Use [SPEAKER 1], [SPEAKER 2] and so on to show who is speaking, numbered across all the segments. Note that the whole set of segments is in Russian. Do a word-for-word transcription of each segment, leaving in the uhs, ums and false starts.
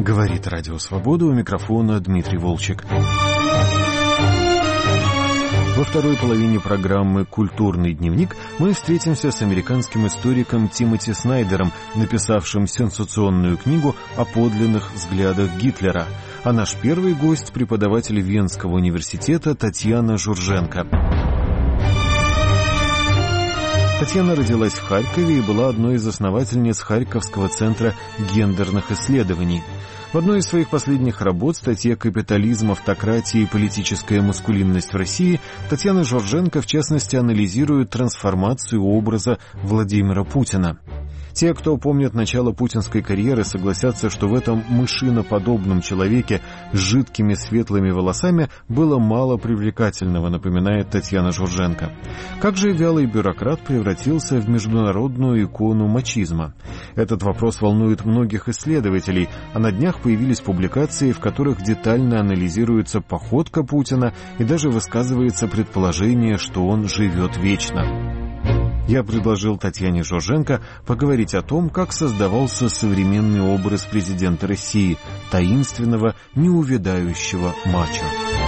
[SPEAKER 1] Говорит Радио Свобода, у микрофона Дмитрий Волчек. Во второй половине программы «Культурный дневник» мы встретимся с американским историком Тимоти Снайдером, написавшим сенсационную книгу о подлинных взглядах Гитлера. А наш первый гость — преподаватель Венского университета Татьяна Журженко. Татьяна родилась в Харькове и была одной из основательниц Харьковского центра гендерных исследований. В одной из своих последних работ, статье «Капитализм, автократия и политическая маскулинность в России», Татьяна Журженко, в частности, анализирует трансформацию образа Владимира Путина. Те, кто помнит начало путинской карьеры, согласятся, что в этом мышиноподобном человеке с жидкими светлыми волосами было мало привлекательного, напоминает Татьяна Журженко. Как же вялый бюрократ превратился в международную икону мачизма? Этот вопрос волнует многих исследователей, а на днях появились публикации, в которых детально анализируется походка Путина и даже высказывается предположение, что он живет вечно. Я предложил Татьяне Журженко поговорить о том, как создавался современный образ президента России, таинственного, неувядающего мачо.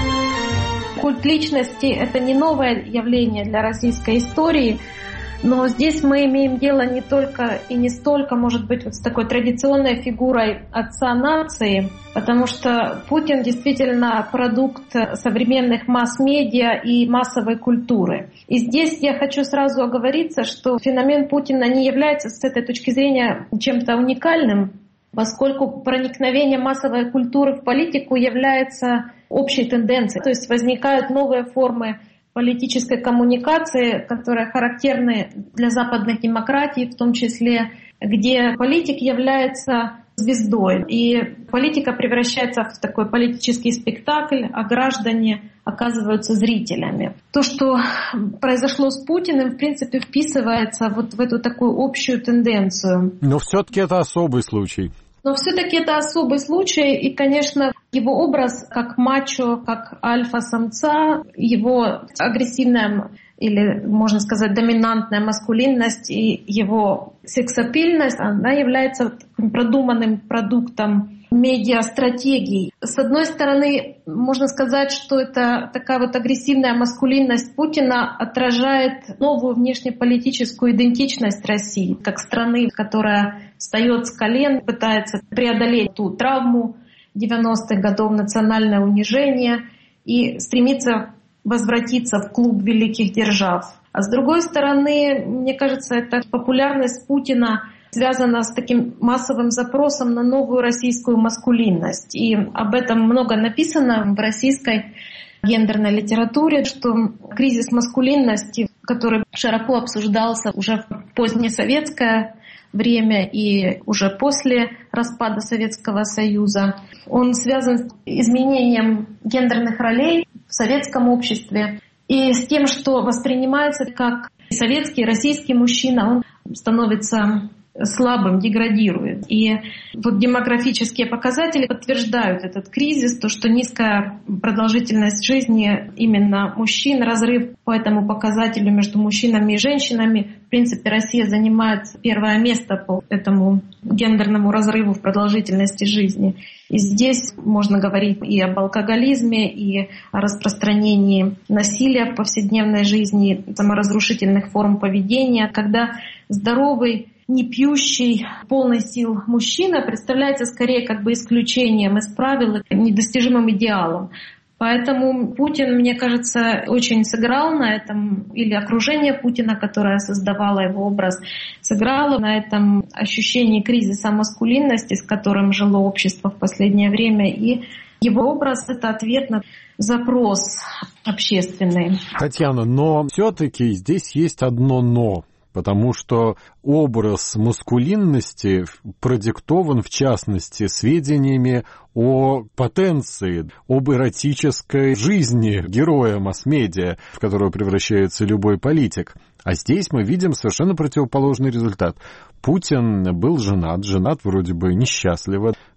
[SPEAKER 2] Культ личности — это не новое явление для российской истории, но здесь мы имеем дело не только и не столько, может быть, вот с такой традиционной фигурой отца нации, потому что Путин действительно продукт современных масс-медиа и массовой культуры. И здесь я хочу сразу оговориться, что феномен Путина не является с этой точки зрения чем-то уникальным, поскольку проникновение массовой культуры в политику является общей тенденцией. То есть возникают новые формы политической коммуникации, которые характерны для западных демократий, в том числе, где политик является звездой. И политика превращается в такой политический спектакль, а граждане оказываются зрителями. То, что произошло с Путиным, в принципе, вписывается вот в эту такую общую тенденцию.
[SPEAKER 1] Но все-таки это особый случай.
[SPEAKER 2] Но все-таки это особый случай, и, конечно, его образ как мачо, как альфа-самца, его агрессивная или, можно сказать, доминантная маскулинность и его сексапильность, она является продуманным продуктом медиастратегий. С одной стороны, можно сказать, что это такая вот агрессивная маскулинность Путина отражает новую внешнеполитическую идентичность России, как страны, которая встает с колен, пытается преодолеть ту травму девяностых годов, национальное унижение и стремится возвратиться в клуб великих держав. А с другой стороны, мне кажется, эта популярность Путина связана с таким массовым запросом на новую российскую маскулинность. И об этом много написано в российской гендерной литературе, что кризис маскулинности, который широко обсуждался уже в позднесоветское время и уже после распада Советского Союза, он связан с изменением гендерных ролей в советском обществе и с тем, что воспринимается как советский, российский мужчина, он становится слабым, деградирует. И вот демографические показатели подтверждают этот кризис, то, что низкая продолжительность жизни именно мужчин, разрыв по этому показателю между мужчинами и женщинами. В принципе, Россия занимает первое место по этому гендерному разрыву в продолжительности жизни. И здесь можно говорить и об алкоголизме, и о распространении насилия в повседневной жизни, саморазрушительных форм поведения, когда здоровый, не пьющий, полный сил мужчина представляется скорее как бы исключением из правил, недостижимым идеалом. Поэтому Путин, мне кажется, очень сыграл на этом, или окружение Путина, которое создавало его образ, сыграло на этом ощущении кризиса маскулинности, с которым жило общество в последнее время. И его образ — это ответ на запрос общественный.
[SPEAKER 1] Татьяна, но все-таки здесь есть одно «но». Потому что образ маскулинности продиктован, в частности, сведениями о потенции, об эротической жизни героя масс-медиа, в которого превращается любой политик. А здесь мы видим совершенно противоположный результат. Путин был женат, женат вроде бы несчастливо,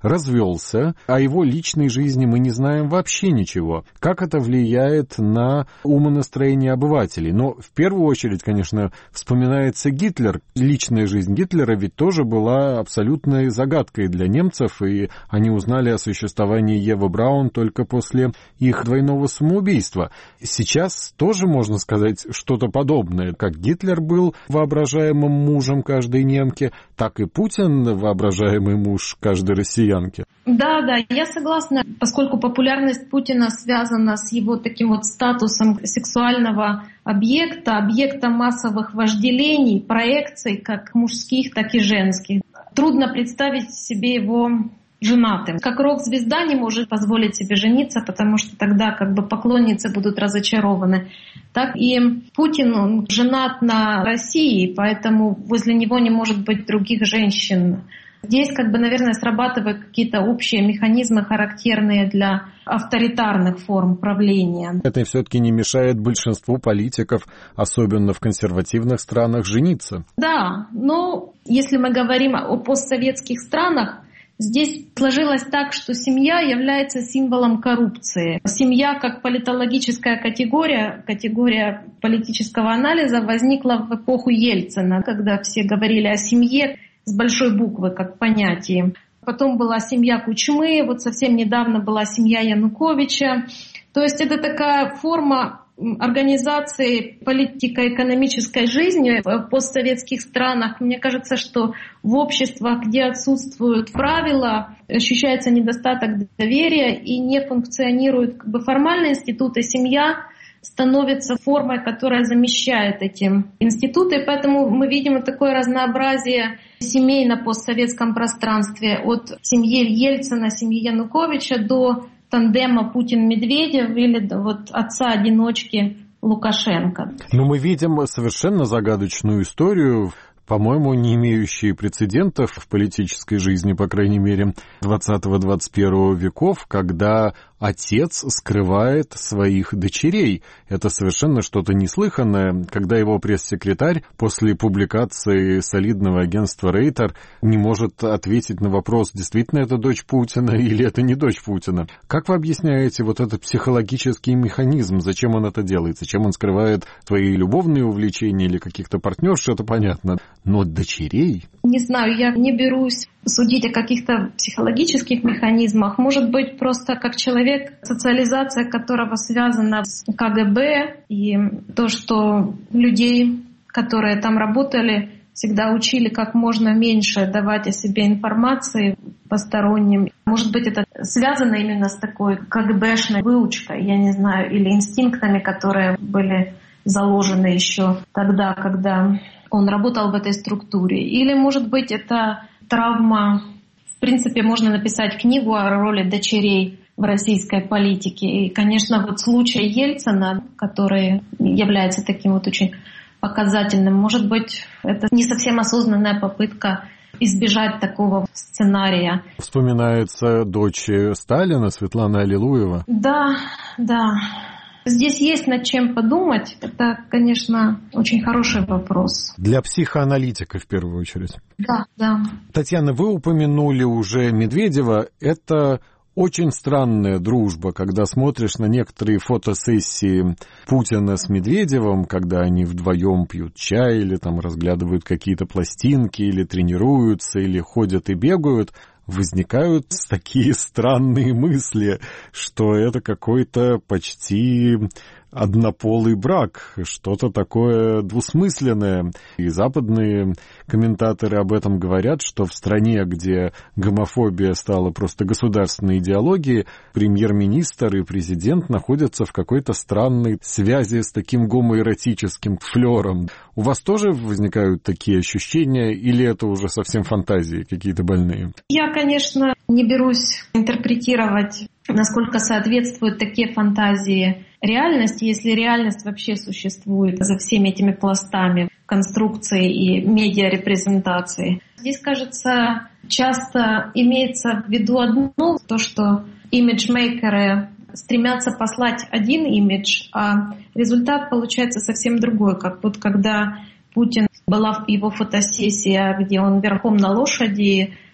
[SPEAKER 1] развелся, о его личной жизни мы не знаем вообще ничего. Как это влияет на умонастроение обывателей? Но в первую очередь, конечно, вспоминается Гитлер. Личная жизнь Гитлера ведь тоже была абсолютной загадкой для немцев, и они узнали о существовании Евы Браун только после их двойного самоубийства. Сейчас тоже можно сказать что-то подобное. Как Гитлер был воображаемым мужем каждой немки, так и Путин воображаемый муж каждой россиянки.
[SPEAKER 2] Да, да, я согласна, поскольку популярность Путина связана с его таким вот статусом сексуального объекта, объекта массовых вожделений, проекций, как мужских, так и женских. Трудно представить себе его женатым. Как рок-звезда не может позволить себе жениться, потому что тогда как бы поклонницы будут разочарованы. Так и Путин, он женат на России, поэтому возле него не может быть других женщин. Здесь, как бы, наверное, срабатывают какие-то общие механизмы, характерные для авторитарных форм правления.
[SPEAKER 1] Это все-таки не мешает большинству политиков, особенно в консервативных странах, жениться.
[SPEAKER 2] Да, но если мы говорим о постсоветских странах, здесь сложилось так, что семья является символом коррупции. Семья как политологическая категория, категория политического анализа возникла в эпоху Ельцина, когда все говорили о семье с большой буквы как понятии. Потом была семья Кучмы, вот совсем недавно была семья Януковича. То есть это такая форма организации политико-экономической жизни в постсоветских странах. Мне кажется, что в обществах, где отсутствуют правила, ощущается недостаток доверия и не функционируют как бы формальные институты, семья становится формой, которая замещает эти институты. Поэтому мы видим вот такое разнообразие семей на постсоветском пространстве. От семьи Ельцина, семьи Януковича до тандема Путин-Медведев или вот отца-одиночки Лукашенко.
[SPEAKER 1] Но мы видим совершенно загадочную историю, по-моему, не имеющие прецедентов в политической жизни, по крайней мере, двадцатого-двадцать первого веков, когда отец скрывает своих дочерей. Это совершенно что-то неслыханное, когда его пресс-секретарь после публикации солидного агентства Рейтер не может ответить на вопрос, действительно это дочь Путина или это не дочь Путина. Как вы объясняете вот этот психологический механизм? Зачем он это делает? Зачем он скрывает свои любовные увлечения или каких-то партнерш? Это понятно. Но дочерей?
[SPEAKER 2] Не знаю, я не берусь судить о каких-то психологических механизмах. Может быть, просто как человек, социализация которого связана с ка гэ бэ, и то, что людей, которые там работали, всегда учили как можно меньше давать о себе информации посторонним. Может быть, это связано именно с такой ка гэ бэшной выучкой, я не знаю, или инстинктами, которые были заложены еще тогда, когда он работал в этой структуре. Или, может быть, это травма. В принципе, можно написать книгу о роли дочерей в российской политике. И, конечно, вот случай Ельцина, который является таким вот очень показательным, может быть, это не совсем осознанная попытка избежать такого сценария.
[SPEAKER 1] Вспоминается дочь Сталина, Светлана Аллилуева.
[SPEAKER 2] Да, да. Здесь есть над чем подумать. Это, конечно, очень хороший вопрос.
[SPEAKER 1] Для психоаналитика, в первую очередь.
[SPEAKER 2] Да, да.
[SPEAKER 1] Татьяна, вы упомянули уже Медведева. Это очень странная дружба, когда смотришь на некоторые фотосессии Путина с Медведевым, когда они вдвоем пьют чай или там разглядывают какие-то пластинки, или тренируются, или ходят и бегают. Возникают такие странные мысли, что это какой-то почти однополый брак, что-то такое двусмысленное. И западные комментаторы об этом говорят, что в стране, где гомофобия стала просто государственной идеологией, премьер-министр и президент находятся в какой-то странной связи с таким гомоэротическим флером. У вас тоже возникают такие ощущения, или это уже совсем фантазии какие-то больные?
[SPEAKER 2] Я, конечно, не берусь интерпретировать, насколько соответствуют такие фантазии реальности, если реальность вообще существует за всеми этими пластами конструкции и медиарепрезентации. Здесь, кажется, часто имеется в виду одно, то, что имиджмейкеры стремятся послать один имидж, а результат получается совсем другой. Как вот когда Путин была в его фотосессия, где он верхом на лошади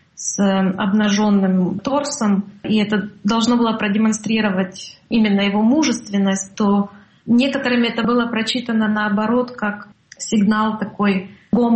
[SPEAKER 2] с обнаженным торсом, и это должно было продемонстрировать именно его мужественность, то некоторыми это было прочитано наоборот как сигнал такой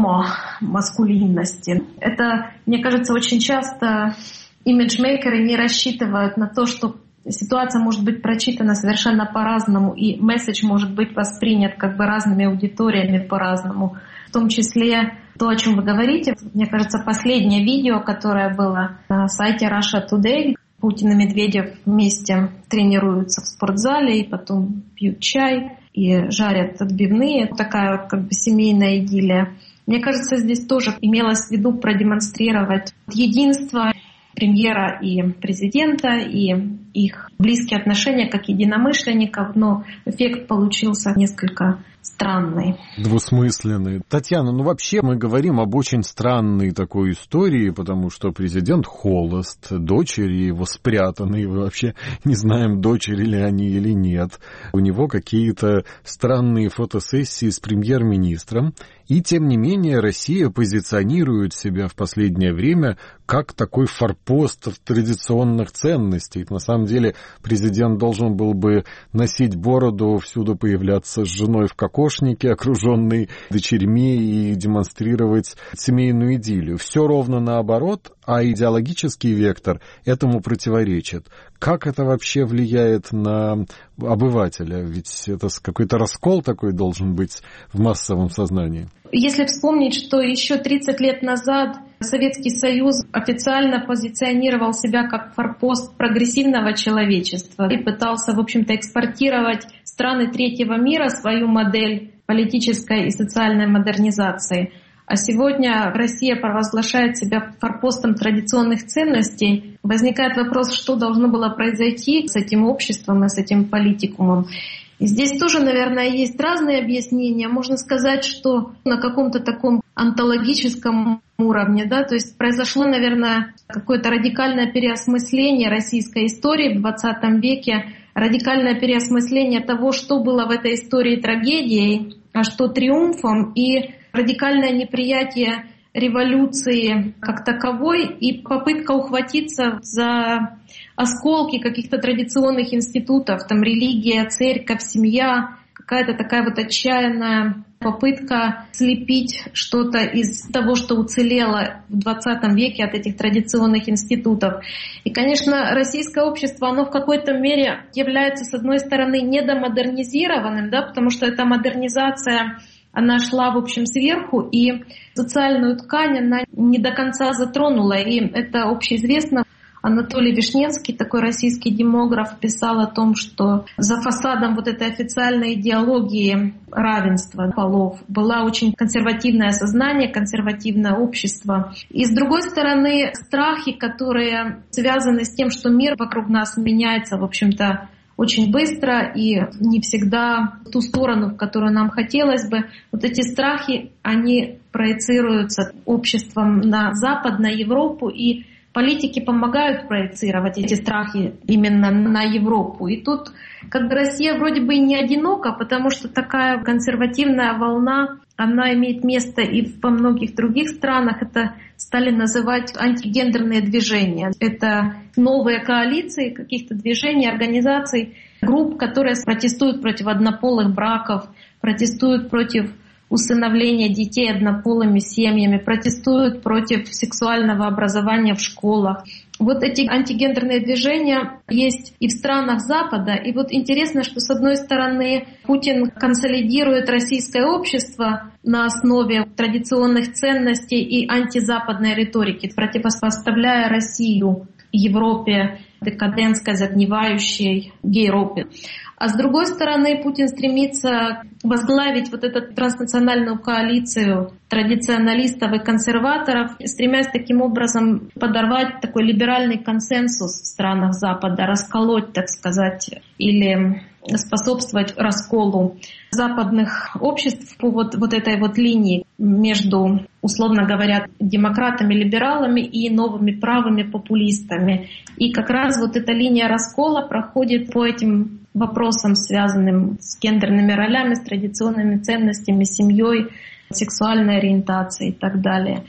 [SPEAKER 2] гомо-маскулинности. Это, мне кажется, очень часто имиджмейкеры не рассчитывают на то, что ситуация может быть прочитана совершенно по-разному, и месседж может быть воспринят как бы разными аудиториями по-разному. В том числе то, о чем вы говорите. Мне кажется, последнее видео, которое было на сайте Russia Today, Путин и Медведев вместе тренируются в спортзале и потом пьют чай и жарят отбивные. Такая как бы семейная идиллия. Мне кажется, здесь тоже имелось в виду продемонстрировать единство премьера и президента, и их близкие отношения как единомышленников, но эффект получился несколько странный.
[SPEAKER 1] Двусмысленный. Татьяна, ну вообще мы говорим об очень странной такой истории, потому что президент холост, дочери его спрятаны, и мы вообще не знаем, дочери ли они или нет. У него какие-то странные фотосессии с премьер-министром, и тем не менее Россия позиционирует себя в последнее время как такой форпост традиционных ценностей. На самом деле президент должен был бы носить бороду, всюду появляться с женой в кокошнике, окруженный дочерьми, и демонстрировать семейную идиллию. Все ровно наоборот, а идеологический вектор этому противоречит. Как это вообще влияет на обывателя? Ведь это какой-то раскол такой должен быть в массовом сознании.
[SPEAKER 2] Если вспомнить, что еще тридцать лет назад Советский Союз официально позиционировал себя как форпост прогрессивного человечества и пытался, в общем-то, экспортировать в страны третьего мира свою модель политической и социальной модернизации. А сегодня Россия провозглашает себя форпостом традиционных ценностей. Возникает вопрос, что должно было произойти с этим обществом и с этим политикумом. И здесь тоже, наверное, есть разные объяснения. Можно сказать, что на каком-то таком онтологическом уровне, да, то есть произошло, наверное, какое-то радикальное переосмысление российской истории в двадцатом веке, радикальное переосмысление того, что было в этой истории трагедией, а что триумфом, и радикальное неприятие революции как таковой и попытка ухватиться за осколки каких-то традиционных институтов, там религия, церковь, семья, какая-то такая вот отчаянная попытка слепить что-то из того, что уцелело в двадцатом веке от этих традиционных институтов. И, конечно, российское общество, оно в какой-то мере является, с одной стороны, недомодернизированным, да, потому что эта модернизация, она шла, в общем, сверху, и социальную ткань она не до конца затронула. И это общеизвестно. Анатолий Вишневский, такой российский демограф, писал о том, что за фасадом вот этой официальной идеологии равенства полов было очень консервативное сознание, консервативное общество. И с другой стороны, страхи, которые связаны с тем, что мир вокруг нас меняется, в общем-то, очень быстро и не всегда в ту сторону, в которую нам хотелось бы. Вот эти страхи, они проецируются обществом на Запад, на Европу, и политики помогают проецировать эти страхи именно на Европу. И тут как бы Россия вроде бы и не одинока, потому что такая консервативная волна, она имеет место и во многих других странах. Это стали называть антигендерные движения. Это новые коалиции каких-то движений, организаций, групп, которые протестуют против однополых браков, протестуют против усыновления детей однополыми семьями, протестуют против сексуального образования в школах. Вот эти антигендерные движения есть и в странах Запада. И вот интересно, что с одной стороны Путин консолидирует российское общество на основе традиционных ценностей и антизападной риторики, противопоставляя Россию Европе, декадентской, загнивающей Гейропе. А с другой стороны, Путин стремится возглавить вот эту транснациональную коалицию традиционалистов и консерваторов, стремясь таким образом подорвать такой либеральный консенсус в странах Запада, расколоть, так сказать, или способствовать расколу западных обществ по вот, вот этой вот линии между, условно говоря, демократами, либералами и новыми правыми популистами. И как раз вот эта линия раскола проходит по этим вопросам, связанным с гендерными ролями, с традиционными ценностями, семьей, сексуальной ориентацией и так далее.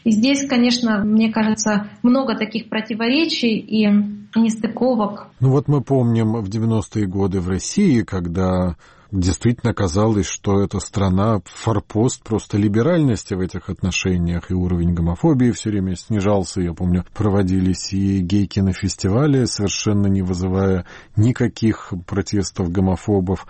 [SPEAKER 2] И здесь, конечно, мне кажется, много таких противоречий и нестыковок.
[SPEAKER 1] Ну вот мы помним в девяностые годы в России, когда действительно казалось, что эта страна форпост просто либеральности в этих отношениях, и уровень гомофобии все время снижался. Я помню, проводились и гей-кинофестивали, совершенно не вызывая никаких протестов гомофобов.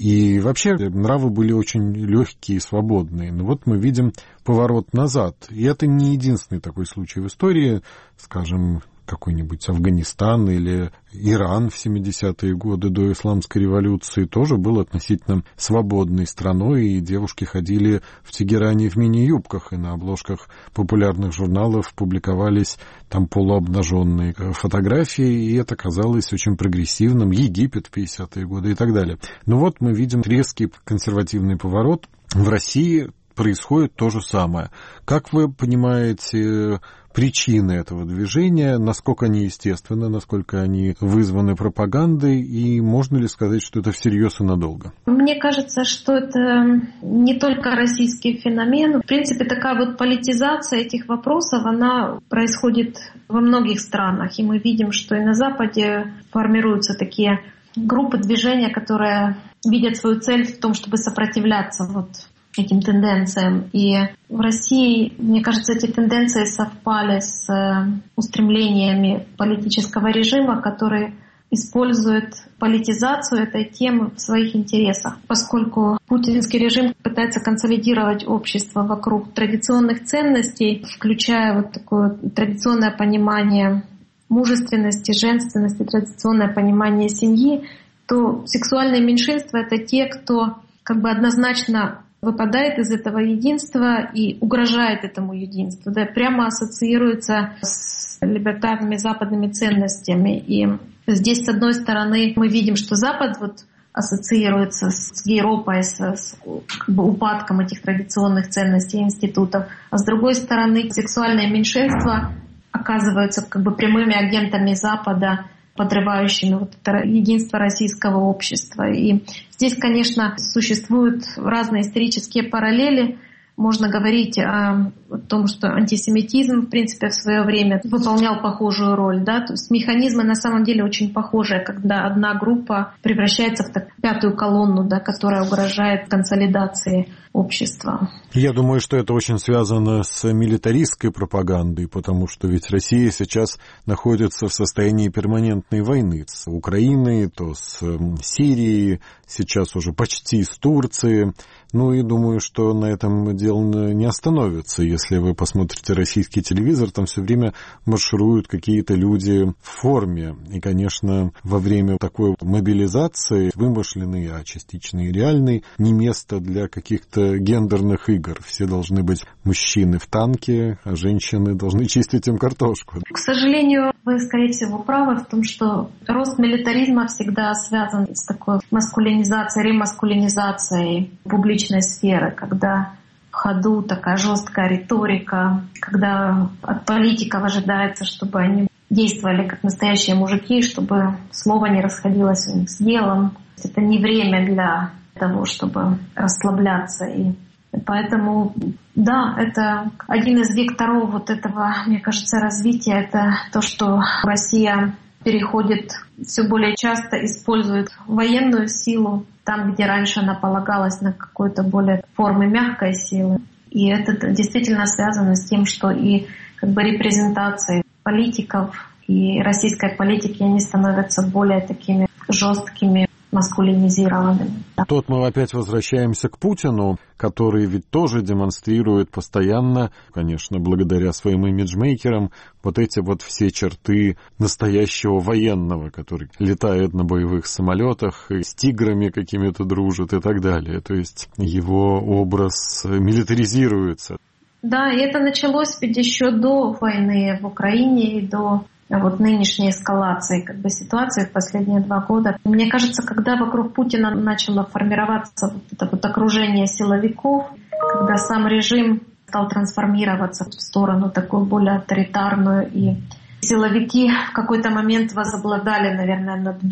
[SPEAKER 1] И вообще нравы были очень легкие и свободные. Но вот мы видим поворот назад. И это не единственный такой случай в истории, скажем, какой-нибудь Афганистан или Иран в семидесятые годы до исламской революции тоже был относительно свободной страной, и девушки ходили в Тегеране в мини-юбках, и на обложках популярных журналов публиковались там полуобнаженные фотографии, и это казалось очень прогрессивным. Египет в пятидесятые годы и так далее. Но вот мы видим резкий консервативный поворот. В России происходит то же самое. Как вы понимаете причины этого движения, насколько они естественны, насколько они вызваны пропагандой, и можно ли сказать, что это всерьез и надолго?
[SPEAKER 2] Мне кажется, что это не только российский феномен. В принципе, такая вот политизация этих вопросов, она происходит во многих странах, и мы видим, что и на Западе формируются такие группы движения, которые видят свою цель в том, чтобы сопротивляться вот этим тенденциям. И в России, мне кажется, эти тенденции совпали с устремлениями политического режима, который использует политизацию этой темы в своих интересах, поскольку путинский режим пытается консолидировать общество вокруг традиционных ценностей, включая вот такое традиционное понимание мужественности, женственности, традиционное понимание семьи, то сексуальные меньшинства — это те, кто как бы однозначно выпадает из этого единства и угрожает этому единству, да, прямо ассоциируется с либертарными западными ценностями. И здесь, с одной стороны, мы видим, что Запад вот ассоциируется с Европой, с, с как бы упадком этих традиционных ценностей и институтов, а с другой стороны, сексуальные меньшинства оказываются как бы прямыми агентами Запада, подрывающими вот это единство российского общества. И здесь, конечно, существуют разные исторические параллели. Можно говорить о, о том, что антисемитизм, в принципе, в свое время выполнял похожую роль. Да? То есть механизмы на самом деле очень похожие, когда одна группа превращается в так, пятую колонну, да, которая угрожает консолидации общества.
[SPEAKER 1] Я думаю, что это очень связано с милитаристской пропагандой, потому что ведь Россия сейчас находится в состоянии перманентной войны с Украиной, то с Сирией, сейчас уже почти с Турцией. Ну и думаю, что на этом дело не остановится. Если вы посмотрите российский телевизор, там все время маршируют какие-то люди в форме. И, конечно, во время такой мобилизации, вымышленной, а частично и реальной, не место для каких-то гендерных игр. Все должны быть мужчины в танке, а женщины должны чистить им картошку.
[SPEAKER 2] К сожалению, вы, скорее всего, правы в том, что рост милитаризма всегда связан с такой маскулинизацией, ремаскулинизацией публичной сферы, когда в ходу такая жесткая риторика, когда от политиков ожидается, чтобы они действовали как настоящие мужики, чтобы слово не расходилось у них с делом. Это не время для того, чтобы расслабляться. И поэтому, да, это один из векторов вот этого, мне кажется, развития. Это то, что Россия переходит, все более часто использует военную силу там, где раньше она полагалась на какую-то более формы мягкой силы. И это действительно связано с тем, что и как бы репрезентации политиков и российской политики, они становятся более такими жесткими, маскулинизированными.
[SPEAKER 1] Тут мы опять возвращаемся к Путину, который ведь тоже демонстрирует постоянно, конечно, благодаря своим имиджмейкерам, вот эти вот все черты настоящего военного, который летает на боевых самолетах, и с тиграми какими-то дружит и так далее. То есть его образ милитаризируется.
[SPEAKER 2] Да, и это началось ведь еще до войны в Украине и до вот нынешней эскалации как бы ситуации в последние два года. Мне кажется, когда вокруг Путина начало формироваться вот это вот окружение силовиков, когда сам режим стал трансформироваться в сторону такую более авторитарную, и силовики в какой-то момент возобладали, наверное, над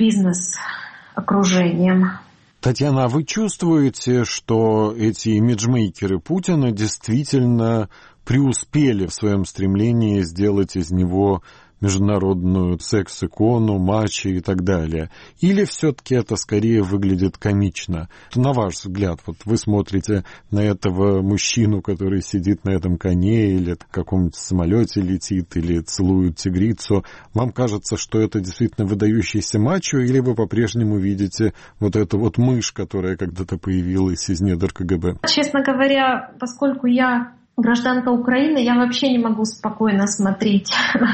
[SPEAKER 2] бизнес-окружением.
[SPEAKER 1] Татьяна, а вы чувствуете, что эти имиджмейкеры Путина действительно преуспели в своем стремлении сделать из него международную секс-икону, мачо и так далее? Или все-таки это скорее выглядит комично? На ваш взгляд, вот вы смотрите на этого мужчину, который сидит на этом коне или в каком-нибудь самолете летит, или целует тигрицу, вам кажется, что это действительно выдающийся мачо, или вы по-прежнему видите вот эту вот мышь, которая когда-то появилась из недр ка гэ бэ?
[SPEAKER 2] Честно говоря, поскольку я гражданка Украины, я вообще не могу спокойно смотреть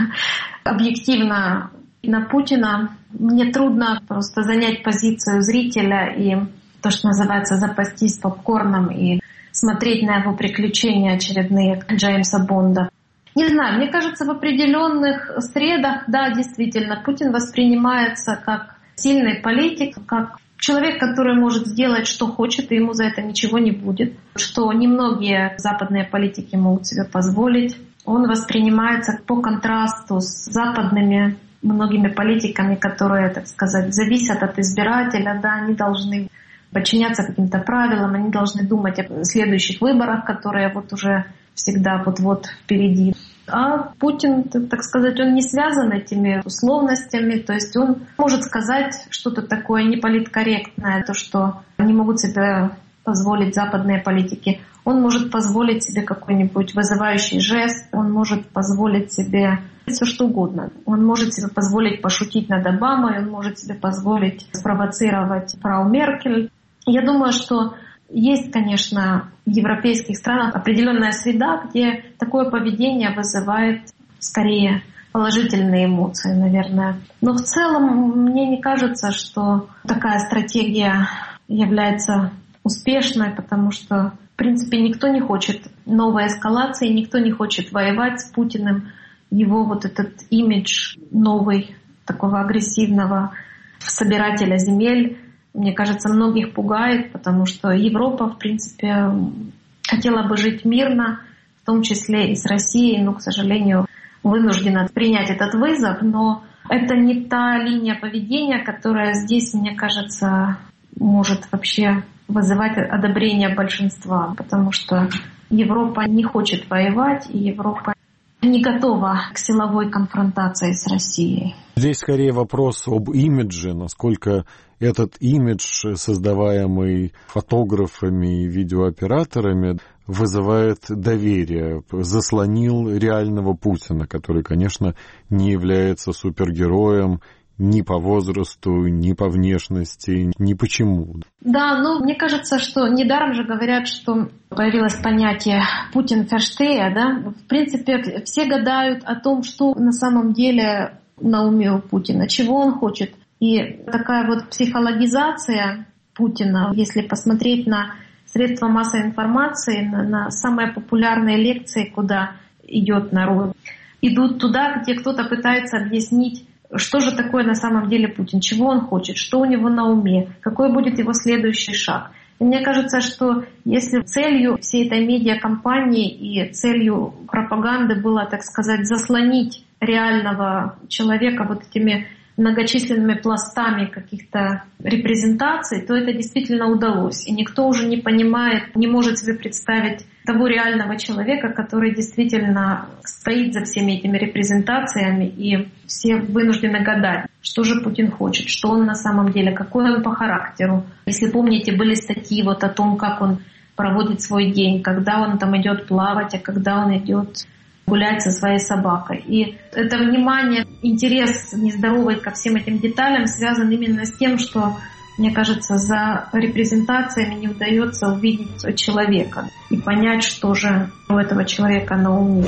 [SPEAKER 2] объективно на Путина. Мне трудно просто занять позицию зрителя и то, что называется, запастись попкорном и смотреть на его приключения очередные Джеймса Бонда. Не знаю, мне кажется, в определенных средах, да, действительно, Путин воспринимается как сильный политик, как человек, который может сделать, что хочет, и ему за это ничего не будет, что немногие западные политики могут себе позволить. Он воспринимается по контрасту с западными многими политиками, которые, так сказать, зависят от избирателя, да, они должны подчиняться каким-то правилам, они должны думать о следующих выборах, которые вот уже всегда вот-вот впереди. А Путин, так сказать, он не связан этими условностями, то есть он может сказать что-то такое неполиткорректное, то, что не могут себе позволить западные политики. Он может позволить себе какой-нибудь вызывающий жест, он может позволить себе все что угодно. Он может себе позволить пошутить над Обамой, он может себе позволить спровоцировать фрау Меркель. Я думаю, что есть, конечно, в европейских странах определенная среда, где такое поведение вызывает скорее положительные эмоции, наверное. Но в целом мне не кажется, что такая стратегия является успешной, потому что, в принципе, никто не хочет новой эскалации, никто не хочет воевать с Путиным. Его вот этот имидж новый, такого агрессивного собирателя земель, мне кажется, многих пугает, потому что Европа, в принципе, хотела бы жить мирно, в том числе и с Россией, но, к сожалению, вынуждена принять этот вызов. Но это не та линия поведения, которая здесь, мне кажется, может вообще вызывать одобрение большинства, потому что Европа не хочет воевать, и Европа не готова к силовой конфронтации с Россией.
[SPEAKER 1] Здесь скорее вопрос об имидже, насколько этот имидж, создаваемый фотографами и видеооператорами, вызывает доверие, заслонил реального Путина, который, конечно, не является супергероем ни по возрасту, ни по внешности, ни почему.
[SPEAKER 2] Да, ну, мне кажется, что недаром же говорят, что появилось понятие «Путин ферштея», да? В принципе, все гадают о том, что на самом деле на уме у Путина, чего он хочет. И такая вот психологизация Путина, если посмотреть на средства массовой информации, на, на самые популярные лекции, куда идет народ, идут туда, где кто-то пытается объяснить, что же такое на самом деле Путин, чего он хочет, что у него на уме, какой будет его следующий шаг. И мне кажется, что если целью всей этой медиакомпании и целью пропаганды было, так сказать, заслонить реального человека вот этими многочисленными пластами каких-то репрезентаций, то это действительно удалось. И никто уже не понимает, не может себе представить того реального человека, который действительно стоит за всеми этими репрезентациями, и все вынуждены гадать, что же Путин хочет, что он на самом деле, какой он по характеру. Если помните, были статьи вот о том, как он проводит свой день, когда он там идет плавать, а когда он идет гулять со своей собакой. И это внимание, интерес нездоровый ко всем этим деталям связан именно с тем, что, мне кажется, за репрезентациями не удается увидеть человека и понять, что же у этого человека на уме.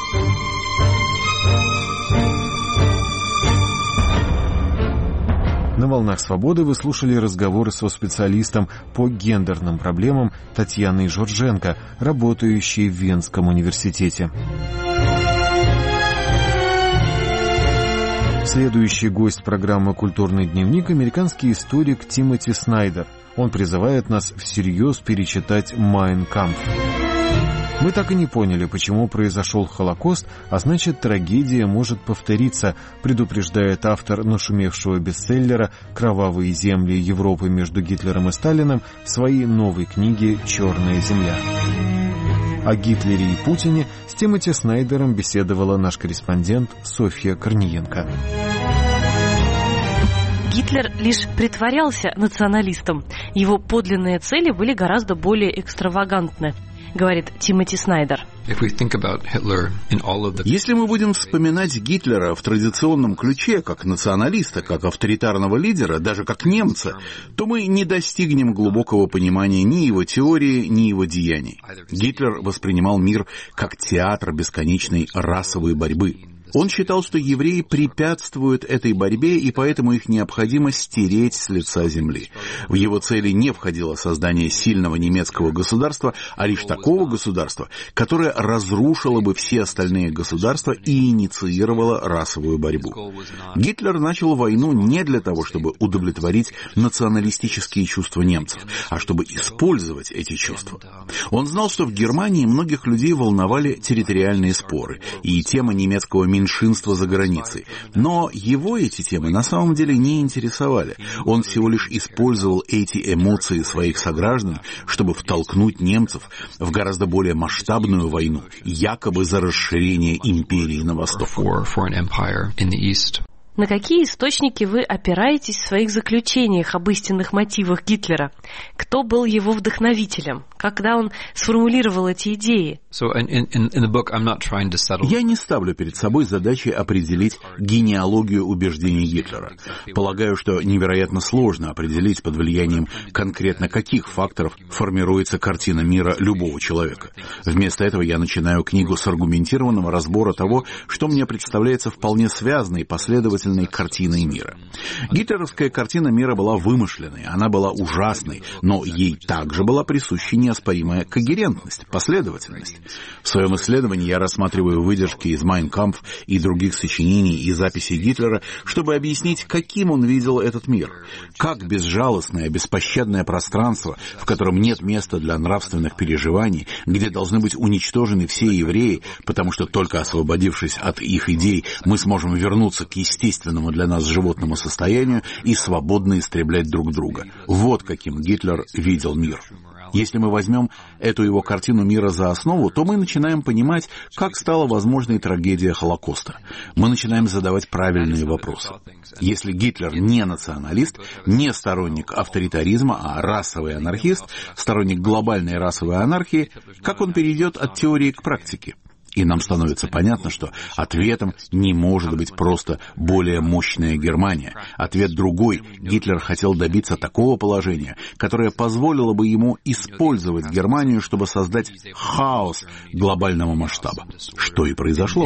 [SPEAKER 1] На «Волнах свободы» вы слушали разговоры со специалистом по гендерным проблемам Татьяной Жорженко, работающей в Венском университете. Следующий гость программы «Культурный дневник» — американский историк Тимоти Снайдер. Он призывает нас всерьез перечитать «Майн кампф». Мы так и не поняли, почему произошел Холокост, а значит, трагедия может повториться, предупреждает автор нашумевшего бестселлера «Кровавые земли Европы между Гитлером и Сталиным» в своей новой книге «Черная земля». О Гитлере и Путине с Тимоти Снайдером беседовала наш корреспондент Софья Корниенко.
[SPEAKER 3] Гитлер лишь притворялся националистом. Его подлинные цели были гораздо более экстравагантны, говорит Тимоти Снайдер.
[SPEAKER 4] Если мы будем вспоминать Гитлера в традиционном ключе, как националиста, как авторитарного лидера, даже как немца, то мы не достигнем глубокого понимания ни его теории, ни его деяний. Гитлер воспринимал мир как театр бесконечной расовой борьбы. Он считал, что евреи препятствуют этой борьбе, и поэтому их необходимо стереть с лица земли. В его цели не входило создание сильного немецкого государства, а лишь такого государства, которое разрушило бы все остальные государства и инициировало расовую борьбу. Гитлер начал войну не для того, чтобы удовлетворить националистические чувства немцев, а чтобы использовать эти чувства. Он знал, что в Германии многих людей волновали территориальные споры и тема немецкого меньшинства меньшинства за границей. Но его эти темы на самом деле не интересовали. Он всего лишь использовал эти эмоции своих сограждан, чтобы втолкнуть немцев в гораздо более масштабную войну, якобы за расширение империи на восток.
[SPEAKER 3] На какие источники вы опираетесь в своих заключениях об истинных мотивах Гитлера? Кто был его вдохновителем? Когда он сформулировал эти идеи?
[SPEAKER 4] Я не ставлю перед собой задачи определить генеалогию убеждений Гитлера. Полагаю, что невероятно сложно определить, под влиянием конкретно каких факторов формируется картина мира любого человека. Вместо этого я начинаю книгу с аргументированного разбора того, что мне представляется вполне связанной, последовательной картиной мира. Гитлеровская картина мира была вымышленной, она была ужасной, но ей также была присуща неоспоримая когерентность, последовательность. В своем исследовании я рассматриваю выдержки из «Майн кампф» и других сочинений и записей Гитлера, чтобы объяснить, каким он видел этот мир. Как безжалостное, беспощадное пространство, в котором нет места для нравственных переживаний, где должны быть уничтожены все евреи, потому что только освободившись от их идей, мы сможем вернуться к естественному для нас животному состоянию и свободно истреблять друг друга. Вот каким Гитлер видел мир. Если мы возьмем эту его картину мира за основу, то мы начинаем понимать, как стала возможной трагедия Холокоста. Мы начинаем задавать правильные вопросы. Если Гитлер не националист, не сторонник авторитаризма, а расовый анархист, сторонник глобальной расовой анархии, как он перейдет от теории к практике? И нам становится понятно, что ответом не может быть просто более мощная Германия. Ответ другой. Гитлер хотел добиться такого положения, которое позволило бы ему использовать Германию, чтобы создать хаос глобального масштаба. Что и произошло.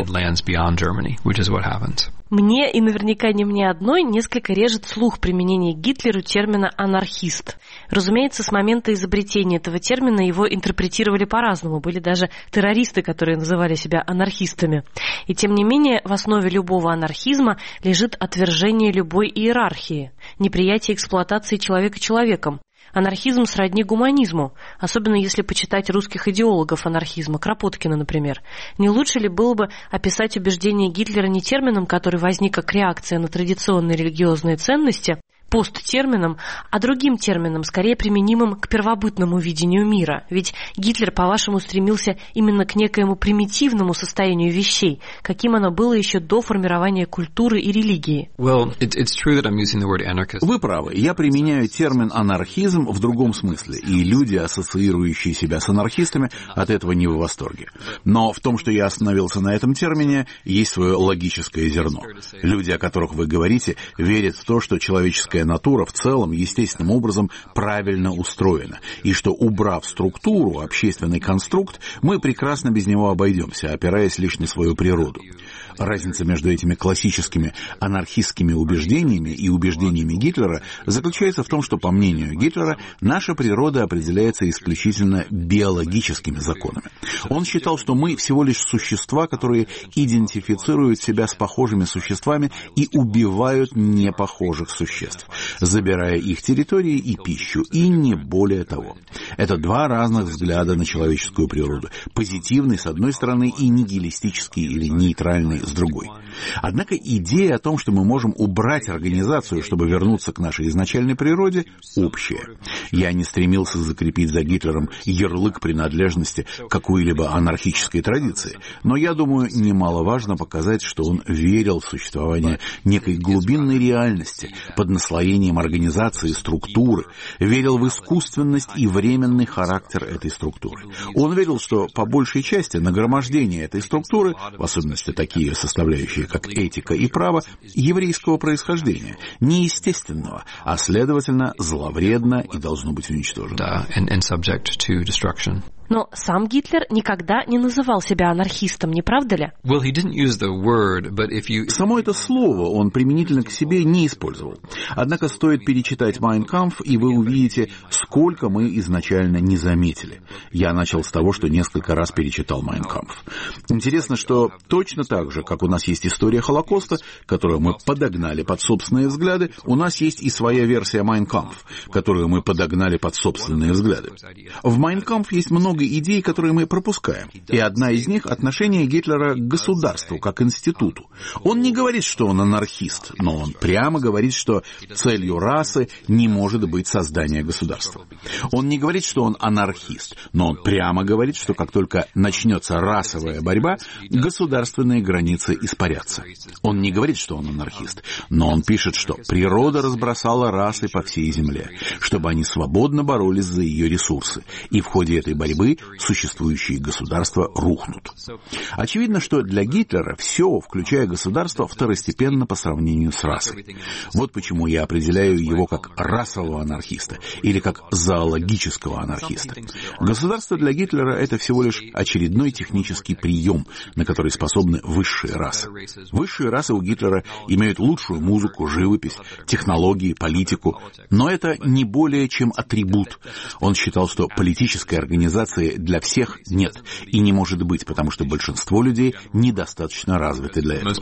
[SPEAKER 3] Мне, и наверняка не мне одной, несколько режет слух применения Гитлеру термина «анархист». Разумеется, с момента изобретения этого термина его интерпретировали по-разному. Были даже террористы, которые называли себя анархистами. И тем не менее, в основе любого анархизма лежит отвержение любой иерархии, неприятие эксплуатации человека человеком. Анархизм сродни гуманизму, особенно если почитать русских идеологов анархизма, Кропоткина, например. Не лучше ли было бы описать убеждения Гитлера не термином, который возник как реакция на традиционные религиозные ценности, посттермином, а другим термином, скорее применимым к первобытному видению мира? Ведь Гитлер, по-вашему, стремился именно к некоему примитивному состоянию вещей, каким оно было еще до формирования культуры и религии.
[SPEAKER 4] Well, it, it's true that I'm using the word anarchist. Вы правы, я применяю термин анархизм в другом смысле, и люди, ассоциирующие себя с анархистами, от этого не в восторге. Но в том, что я остановился на этом термине, есть свое логическое зерно. Люди, о которых вы говорите, верят в то, что человеческая натура в целом естественным образом правильно устроена, и что, убрав структуру, общественный конструкт, мы прекрасно без него обойдемся, опираясь лишь на свою природу. Разница между этими классическими анархистскими убеждениями и убеждениями Гитлера заключается в том, что, по мнению Гитлера, наша природа определяется исключительно биологическими законами. Он считал, что мы всего лишь существа, которые идентифицируют себя с похожими существами и убивают непохожих существ, забирая их территории и пищу, и не более того. Это два разных взгляда на человеческую природу. Позитивный, с одной стороны, и нигилистический или нейтральный, с другой. Однако идея о том, что мы можем убрать организацию, чтобы вернуться к нашей изначальной природе, общая. Я не стремился закрепить за Гитлером ярлык принадлежности к какой-либо анархической традиции, но я думаю, немаловажно показать, что он верил в существование некой глубинной реальности под наслоением организации, структуры, верил в искусственность и временный характер этой структуры. Он верил, что по большей части нагромождение этой структуры, в особенности такие составляющие, как этика и право, еврейского происхождения, неестественного, а следовательно зловредно и должно быть уничтожено.
[SPEAKER 3] Но сам Гитлер никогда не называл себя анархистом, не правда ли?
[SPEAKER 5] Well, he didn't use the word, but if you...
[SPEAKER 4] Само это слово он применительно к себе не использовал. Однако стоит перечитать «Mein Kampf», и вы увидите, сколько мы изначально не заметили. Я начал с того, что несколько раз перечитал «Mein Kampf». Интересно, что точно так же, как у нас есть история Холокоста, которую мы подогнали под собственные взгляды, у нас есть и своя версия «Mein Kampf», которую мы подогнали под собственные взгляды. В «Mein Kampf» есть много идей, которые мы пропускаем. И одна из них — отношение Гитлера к государству, как институту. Он не говорит, что он анархист, но он прямо говорит, что целью расы не может быть создание государства. Он не говорит, что он анархист, но он прямо говорит, что как только начнется расовая борьба, государственные границы испарятся. Он не говорит, что он анархист, но он пишет, что природа разбросала расы по всей земле, чтобы они свободно боролись за ее ресурсы, и в ходе этой борьбы существующие государства рухнут. Очевидно, что для Гитлера все, включая государство, второстепенно по сравнению с расой. Вот почему я определяю его как расового анархиста или как зоологического анархиста. Государство для Гитлера — это всего лишь очередной технический прием, на который способны высшие расы. Высшие расы у Гитлера имеют лучшую музыку, живопись, технологии, политику, но это не более чем атрибут. Он считал, что политическая организация для всех нет и не может быть, потому что большинство людей недостаточно развиты для этого.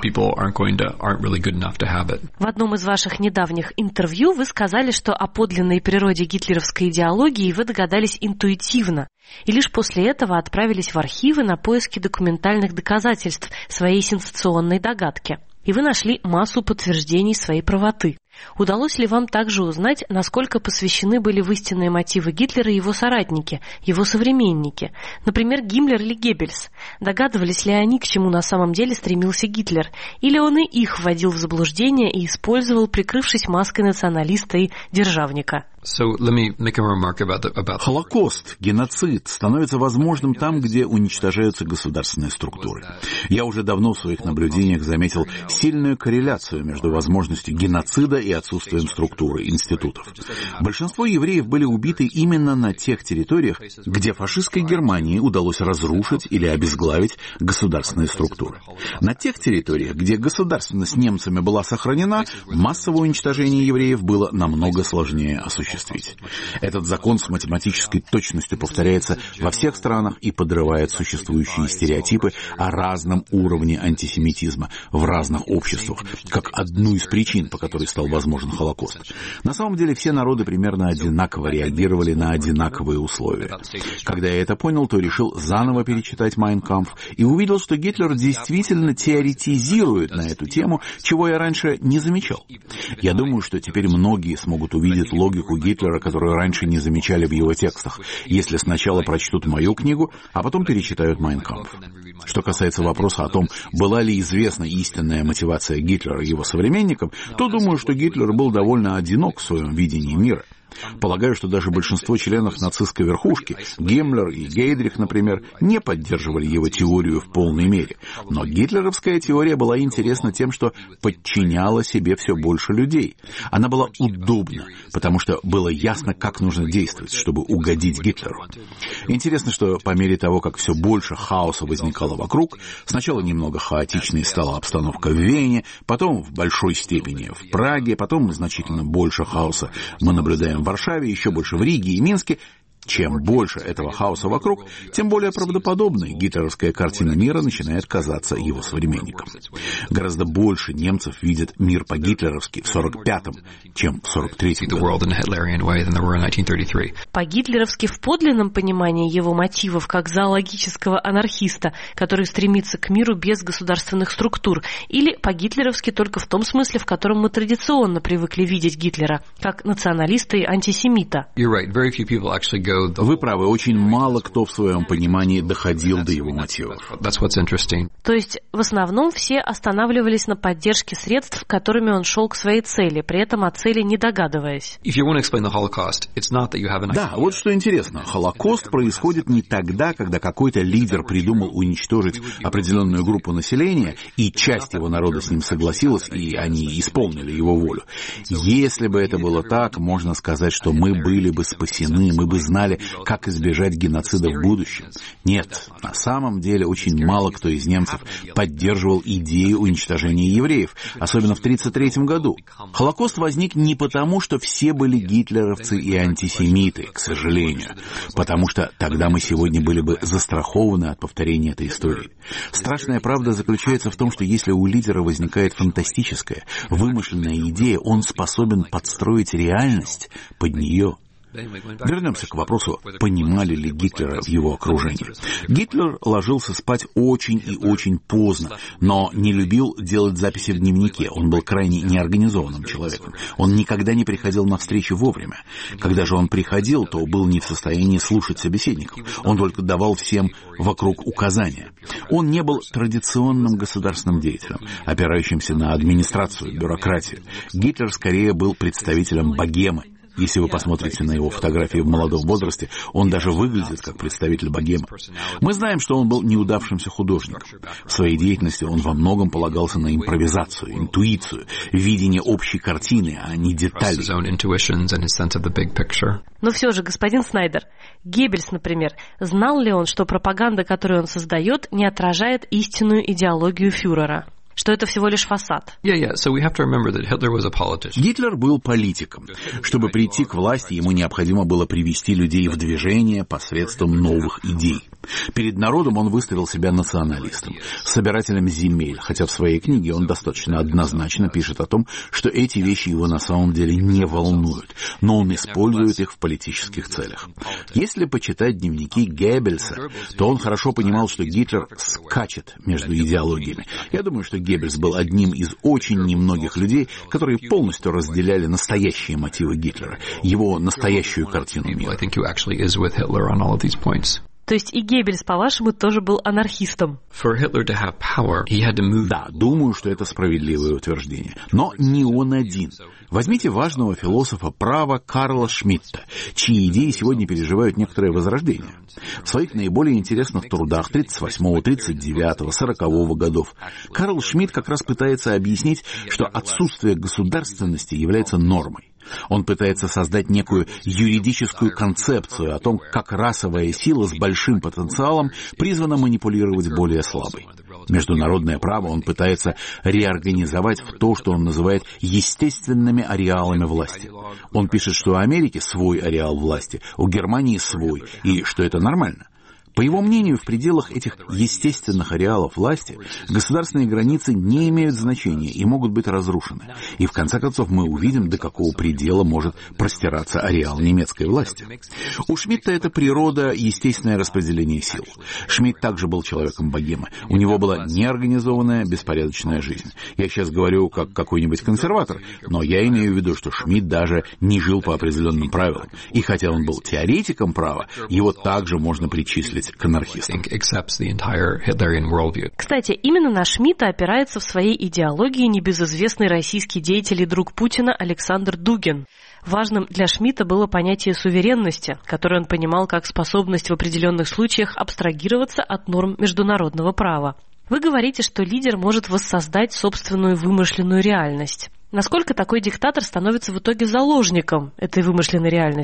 [SPEAKER 3] В одном из ваших недавних интервью вы сказали, что о подлинной природе гитлеровской идеологии вы догадались интуитивно, и лишь после этого отправились в архивы на поиски документальных доказательств своей сенсационной догадки. И вы нашли массу подтверждений своей правоты. Удалось ли вам также узнать, насколько посвящены были в истинные мотивы Гитлера его соратники, его современники, например, Гиммлер или Геббельс? Догадывались ли они, к чему на самом деле стремился Гитлер? Или он и их вводил в заблуждение и использовал, прикрывшись маской националиста и державника?
[SPEAKER 5] So, let me make a remark about the, about...
[SPEAKER 4] Холокост, геноцид становится возможным там, где уничтожаются государственные структуры. Я уже давно в своих наблюдениях заметил сильную корреляцию между возможностью геноцида и отсутствием структуры, институтов. Большинство евреев были убиты именно на тех территориях, где фашистской Германии удалось разрушить или обезглавить государственные структуры. На тех территориях, где государственность немцами была сохранена, массовое уничтожение евреев было намного сложнее осуществить. Этот закон с математической точностью повторяется во всех странах и подрывает существующие стереотипы о разном уровне антисемитизма в разных обществах, как одну из причин, по которой стал возможен Холокост. На самом деле все народы примерно одинаково реагировали на одинаковые условия. Когда я это понял, то решил заново перечитать «Mein Kampf» и увидел, что Гитлер действительно теоретизирует на эту тему, чего я раньше не замечал. Я думаю, что теперь многие смогут увидеть логику Гитлера, которую раньше не замечали в его текстах, если сначала прочтут мою книгу, а потом перечитают «Mein Kampf». Что касается вопроса о том, была ли известна истинная мотивация Гитлера и его современникам, то думаю, что Гитлер был довольно одинок в своем видении мира. Полагаю, что даже большинство членов нацистской верхушки, Гиммлер и Гейдрих, например, не поддерживали его теорию в полной мере. Но гитлеровская теория была интересна тем, что подчиняла себе все больше людей. Она была удобна, потому что было ясно, как нужно действовать, чтобы угодить Гитлеру. Интересно, что по мере того, как все больше хаоса возникало вокруг, сначала немного хаотичной стала обстановка в Вене, потом в большой степени в Праге, потом значительно больше хаоса мы наблюдаем в Варшаве, еще больше в Риге и Минске. Чем больше этого хаоса вокруг, тем более правдоподобной гитлеровская картина мира начинает казаться его современникам. Гораздо больше немцев видят мир по-гитлеровски в сорок пятом, чем в сорок третьем году.
[SPEAKER 3] По-гитлеровски в подлинном понимании его мотивов как зоологического анархиста, который стремится к миру без государственных структур, или по-гитлеровски только в том смысле, в котором мы традиционно привыкли видеть Гитлера, как националиста и антисемита.
[SPEAKER 4] Вы правы, очень мало кто в своем понимании доходил до его мотивов.
[SPEAKER 3] То есть в основном все останавливались на поддержке средств, которыми он шел к своей цели, при этом о цели не догадываясь.
[SPEAKER 4] Да, вот что интересно. Холокост происходит не тогда, когда какой-то лидер придумал уничтожить определенную группу населения, и часть его народа с ним согласилась, и они исполнили его волю. Если бы это было так, можно сказать, что мы были бы спасены, мы бы знали, как избежать геноцида в будущем. Нет, на самом деле очень мало кто из немцев поддерживал идею уничтожения евреев, особенно в тысяча девятьсот тридцать третьем году. Холокост возник не потому, что все были гитлеровцы и антисемиты, к сожалению, потому что тогда мы сегодня были бы застрахованы от повторения этой истории. Страшная правда заключается в том, что если у лидера возникает фантастическая, вымышленная идея, он способен подстроить реальность под нее. Вернемся к вопросу, понимали ли Гитлера в его окружении. Гитлер ложился спать очень и очень поздно, но не любил делать записи в дневнике. Он был крайне неорганизованным человеком. Он никогда не приходил на встречи вовремя. Когда же он приходил, то был не в состоянии слушать собеседников. Он только давал всем вокруг указания. Он не был традиционным государственным деятелем, опирающимся на администрацию, бюрократию. Гитлер скорее был представителем богемы. Если вы посмотрите на его фотографии в молодом возрасте, он даже выглядит как представитель богемы. Мы знаем, что он был неудавшимся художником. В своей деятельности он во многом полагался на импровизацию, интуицию, видение общей картины, а не деталей.
[SPEAKER 3] Но все же, господин Снайдер, Геббельс, например, знал ли он, что пропаганда, которую он создает, не отражает истинную идеологию фюрера? Что это всего лишь фасад.
[SPEAKER 4] Гитлер был политиком. Чтобы прийти к власти, ему необходимо было привести людей в движение посредством новых идей. Перед народом он выставил себя националистом, собирателем земель, хотя в своей книге он достаточно однозначно пишет о том, что эти вещи его на самом деле не волнуют, но он использует их в политических целях. Если почитать дневники Геббельса, то он хорошо понимал, что Гитлер скачет между идеологиями. Я думаю, что Геббельс был одним из очень немногих людей, которые полностью разделяли настоящие мотивы Гитлера, его настоящую картину мира.
[SPEAKER 3] То есть и Геббельс, по-вашему, тоже был анархистом?
[SPEAKER 4] Да, думаю, что это справедливое утверждение. Но не он один. Возьмите важного философа права Карла Шмидта, чьи идеи сегодня переживают некоторое возрождение. В своих наиболее интересных трудах тридцать восьмого, тридцать девятого, сорокового годов Карл Шмидт как раз пытается объяснить, что отсутствие государственности является нормой. Он пытается создать некую юридическую концепцию о том, как расовая сила с большим потенциалом призвана манипулировать более слабой. Международное право он пытается реорганизовать в то, что он называет естественными ареалами власти. Он пишет, что у Америки свой ареал власти, у Германии свой, и что это нормально. По его мнению, в пределах этих естественных ареалов власти государственные границы не имеют значения и могут быть разрушены. И в конце концов мы увидим, до какого предела может простираться ареал немецкой власти. У Шмидта это природа, естественное распределение сил. Шмидт также был человеком богемы. У него была неорганизованная, беспорядочная жизнь. Я сейчас говорю как какой-нибудь консерватор, но я имею в виду, что Шмидт даже не жил по определенным правилам. И хотя он был теоретиком права, его также можно причислить к анархистам.
[SPEAKER 3] Кстати, именно на Шмидта опирается в своей идеологии небезызвестный российский деятель и друг Путина Александр Дугин. Важным для Шмидта было понятие суверенности, которое он понимал как способность в определенных случаях абстрагироваться от норм международного права. Вы говорите, что лидер может воссоздать собственную вымышленную реальность. Насколько такой диктатор становится в итоге заложником этой вымышленной реальности?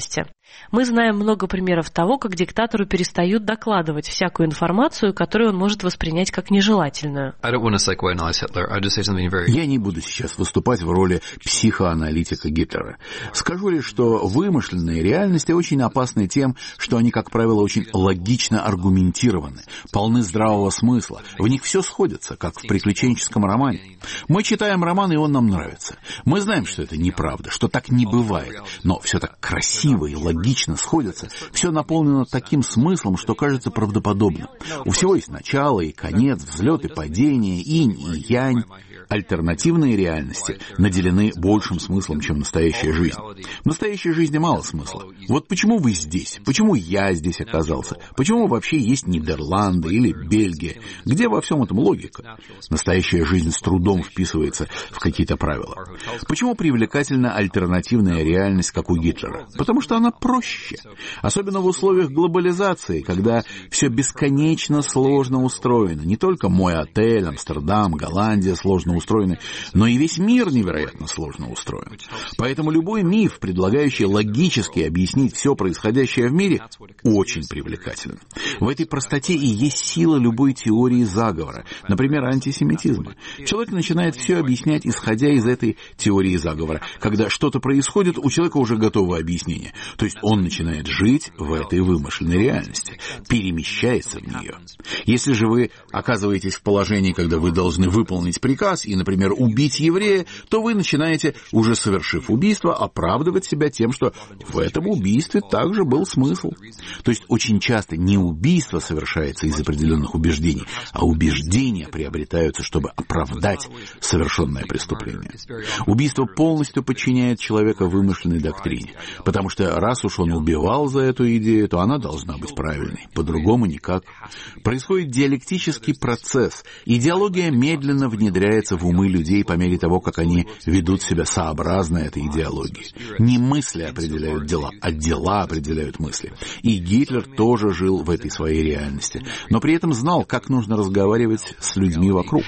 [SPEAKER 3] Мы знаем много примеров того, как диктатору перестают докладывать всякую информацию, которую он может воспринять как нежелательную.
[SPEAKER 5] I don't want to psychoanalyze Hitler. I'll just say something very...
[SPEAKER 4] Я не буду сейчас выступать в роли психоаналитика Гитлера. Скажу лишь, что вымышленные реальности очень опасны тем, что они, как правило, очень логично аргументированы, полны здравого смысла. В них все сходится, как в приключенческом романе. Мы читаем роман, и он нам нравится. Мы знаем, что это неправда, что так не бывает, но все так красиво и логично сходится, все наполнено таким смыслом, что кажется правдоподобным. У всего есть начало и конец, взлет и падение, инь и янь. Альтернативные реальности наделены большим смыслом, чем настоящая жизнь. В настоящей жизни мало смысла. Вот почему вы здесь? Почему я здесь оказался? Почему вообще есть Нидерланды или Бельгия? Где во всем этом логика? Настоящая жизнь с трудом вписывается в какие-то правила. Почему привлекательна альтернативная реальность, как у Гитлера? Потому что она проще. Особенно в условиях глобализации, когда все бесконечно сложно устроено. Не только мой отель, Амстердам, Голландия сложно устроены, но и весь мир невероятно сложно устроен. Поэтому любой миф, предлагающий логически объяснить все происходящее в мире, очень привлекателен. В этой простоте и есть сила любой теории заговора, например, антисемитизма. Человек начинает все объяснять, исходя из этой теории заговора. Когда что-то происходит, у человека уже готово объяснение. То есть он начинает жить в этой вымышленной реальности, перемещается в нее. Если же вы оказываетесь в положении, когда вы должны выполнить приказ и, например, убить еврея, то вы начинаете, уже совершив убийство, оправдывать себя тем, что в этом убийстве также был смысл. То есть очень часто не убийство совершается из определенных убеждений, а убеждения приобретаются, чтобы оправдать совершенное преступление. Убийство полностью подчиняет человека вымышленной доктрине, потому что раз уж он убивал за эту идею, то она должна быть правильной, по-другому никак. Происходит диалектический процесс. Идеология медленно внедряется в умы людей по мере того, как они ведут себя сообразно этой идеологии. Не мысли определяют дела, а дела определяют мысли. И Гитлер тоже жил в этой своей реальности, но при этом знал, как нужно разговаривать с людьми вокруг.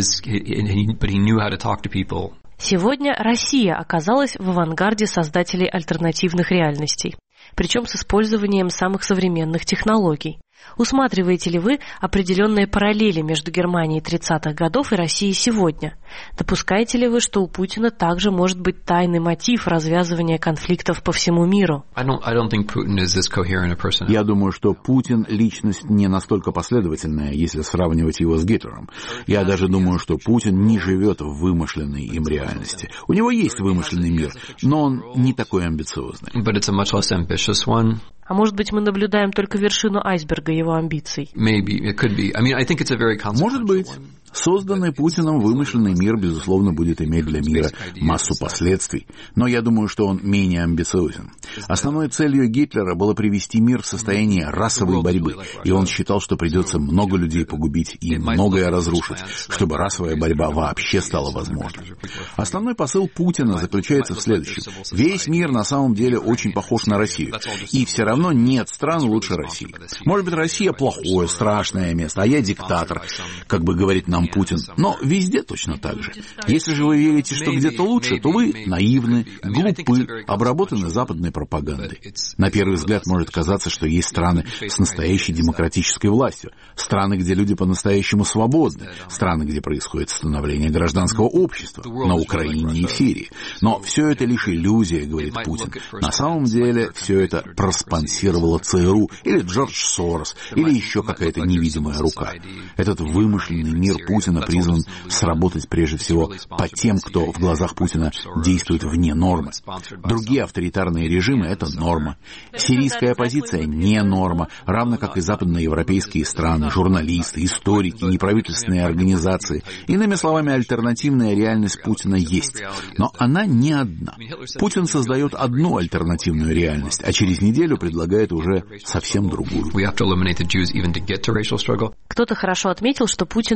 [SPEAKER 3] Сегодня Россия оказалась в авангарде создателей альтернативных реальностей, причем с использованием самых современных технологий. Усматриваете ли вы определенные параллели между Германией тридцатых годов и Россией сегодня? Допускаете ли вы, что у Путина также может быть тайный мотив развязывания конфликтов по всему миру?
[SPEAKER 4] Я думаю, что Путин личность не настолько последовательная, если сравнивать его с Гитлером. Я даже думаю, что Путин не живет в вымышленной им реальности. У него есть вымышленный мир, но он не такой амбициозный.
[SPEAKER 3] А может быть, мы наблюдаем только вершину айсберга его амбиций?
[SPEAKER 4] Может быть. Созданный Путиным вымышленный мир, безусловно, будет иметь для мира массу последствий. Но я думаю, что он менее амбициозен. Основной целью Гитлера было привести мир в состояние расовой борьбы. И он считал, что придется много людей погубить и многое разрушить, чтобы расовая борьба вообще стала возможной. Основной посыл Путина заключается в следующем. Весь мир на самом деле очень похож на Россию. И все равно нет стран лучше России. Может быть, Россия плохое, страшное место, а я диктатор, как бы говорит нам Путин. Но везде точно так же. Если же вы верите, что где-то лучше, то вы наивны, глупы, обработаны западной пропагандой. На первый взгляд может казаться, что есть страны с настоящей демократической властью, страны, где люди по-настоящему свободны, страны, где происходит становление гражданского общества, на Украине и в Сирии. Но все это лишь иллюзия, говорит Путин. На самом деле все это проспонсировало ЦРУ или Джордж Сорос, или еще какая-то невидимая рука. Этот вымышленный мир Путина призван сработать прежде всего по тем, кто в глазах Путина действует вне нормы. Другие авторитарные режимы — это норма. Сирийская оппозиция — не норма, равно как и западноевропейские страны, журналисты, историки, неправительственные организации. Иными словами, альтернативная реальность Путина есть. Но она не одна. Путин создает одну альтернативную реальность, а через неделю предлагает уже совсем другую.
[SPEAKER 3] Кто-то хорошо отметил, что Путин меняет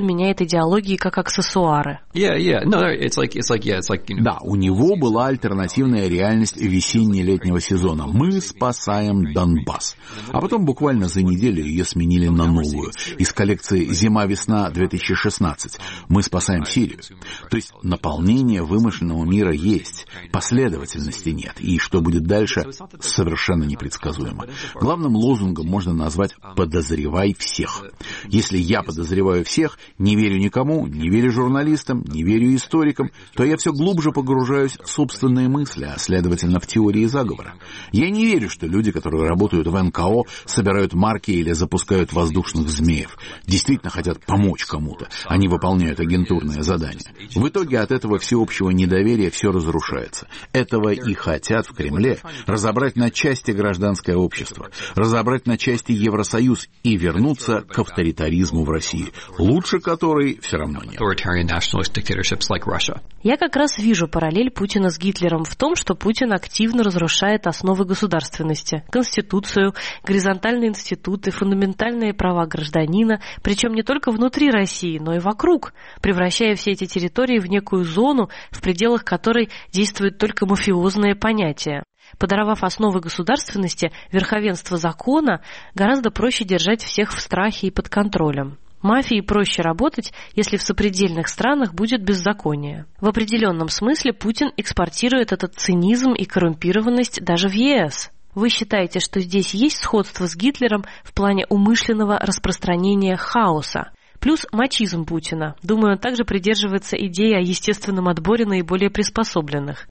[SPEAKER 3] идеологии как аксессуары.
[SPEAKER 5] Yeah, yeah. No, it's like, it's like, yeah, it's like, you know.
[SPEAKER 4] Да, у него была альтернативная реальность весенне-летнего сезона. Мы спасаем Донбасс. А потом буквально за неделю ее сменили на новую. Из коллекции «Зима-весна две тысячи шестнадцать». Мы спасаем Сирию. То есть наполнение вымышленного мира есть, последовательности нет. И что будет дальше, совершенно непредсказуемо. Главным лозунгом можно назвать «подозревай всех». Если я подозреваю всех, не верю никому, не верю журналистам, не верю историкам, то я все глубже погружаюсь в собственные мысли, а следовательно в теории заговора. Я не верю, что люди, которые работают в эн ка о, собирают марки или запускают воздушных змеев, действительно хотят помочь кому-то. Они выполняют агентурное задание. В итоге от этого всеобщего недоверия все разрушается. Этого и хотят в Кремле: разобрать на части гражданское общество, разобрать на части Евросоюз и вернуться к авторитаризму в России, лучше которой все равно нет.
[SPEAKER 3] Я как раз вижу параллель Путина с Гитлером в том, что Путин активно разрушает основы государственности, конституцию, горизонтальные институты, фундаментальные права гражданина, причем не только внутри России, но и вокруг, превращая все эти территории в некую зону, в пределах которой действуют только мафиозные понятия. Подорвав основы государственности, верховенство закона, гораздо проще держать всех в страхе и под контролем. Мафии проще работать, если в сопредельных странах будет беззаконие. В определенном смысле Путин экспортирует этот цинизм и коррумпированность даже в е эс. Вы считаете, что здесь есть сходство с Гитлером в плане умышленного распространения хаоса? Плюс мачизм Путина. Думаю, он также придерживается идеи о естественном отборе наиболее приспособленных.